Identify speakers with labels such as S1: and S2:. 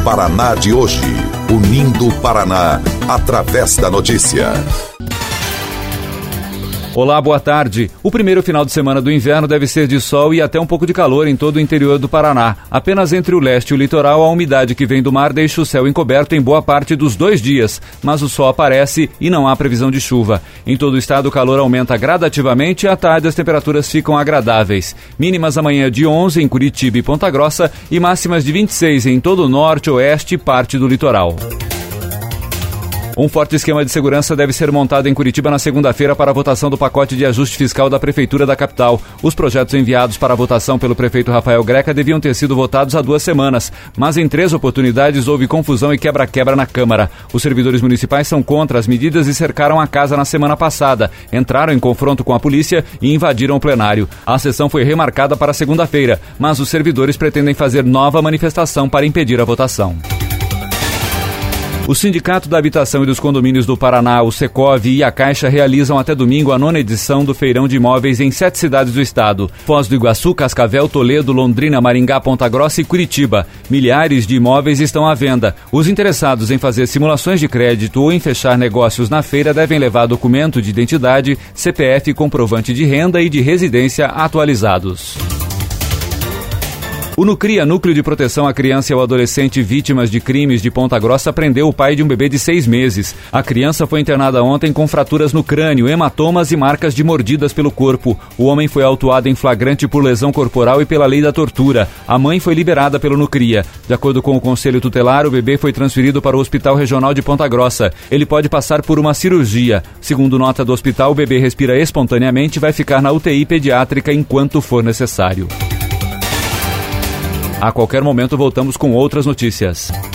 S1: Paraná de hoje. Unindo o Paraná, através da notícia.
S2: Olá, boa tarde. O primeiro final de semana do inverno deve ser de sol e até um pouco de calor em todo o interior do Paraná. Apenas entre o leste e o litoral, a umidade que vem do mar deixa o céu encoberto em boa parte dos 2 dias, mas o sol aparece e não há previsão de chuva. Em todo o estado, o calor aumenta gradativamente e à tarde as temperaturas ficam agradáveis. Mínimas amanhã de 11 em Curitiba e Ponta Grossa e máximas de 26 em todo o norte, oeste e parte do litoral. Um forte esquema de segurança deve ser montado em Curitiba na segunda-feira para a votação do pacote de ajuste fiscal da Prefeitura da capital. Os projetos enviados para a votação pelo prefeito Rafael Greca deviam ter sido votados há 2 semanas, mas em 3 oportunidades houve confusão e quebra-quebra na Câmara. Os servidores municipais são contra as medidas e cercaram a casa na semana passada, entraram em confronto com a polícia e invadiram o plenário. A sessão foi remarcada para segunda-feira, mas os servidores pretendem fazer nova manifestação para impedir a votação. O Sindicato da Habitação e dos Condomínios do Paraná, o Secov e a Caixa realizam até domingo a 9ª edição do Feirão de Imóveis em 7 cidades do estado: Foz do Iguaçu, Cascavel, Toledo, Londrina, Maringá, Ponta Grossa e Curitiba. Milhares de imóveis estão à venda. Os interessados em fazer simulações de crédito ou em fechar negócios na feira devem levar documento de identidade, CPF, comprovante de renda e de residência atualizados. O Nucria, Núcleo de Proteção à Criança e ao Adolescente Vítimas de Crimes de Ponta Grossa, prendeu o pai de um bebê de 6 meses. A criança foi internada ontem com fraturas no crânio, hematomas e marcas de mordidas pelo corpo. O homem foi autuado em flagrante por lesão corporal e pela lei da tortura. A mãe foi liberada pelo Nucria. De acordo com o Conselho Tutelar, o bebê foi transferido para o Hospital Regional de Ponta Grossa. Ele pode passar por uma cirurgia. Segundo nota do hospital, o bebê respira espontaneamente e vai ficar na UTI pediátrica enquanto for necessário. A qualquer momento voltamos com outras notícias.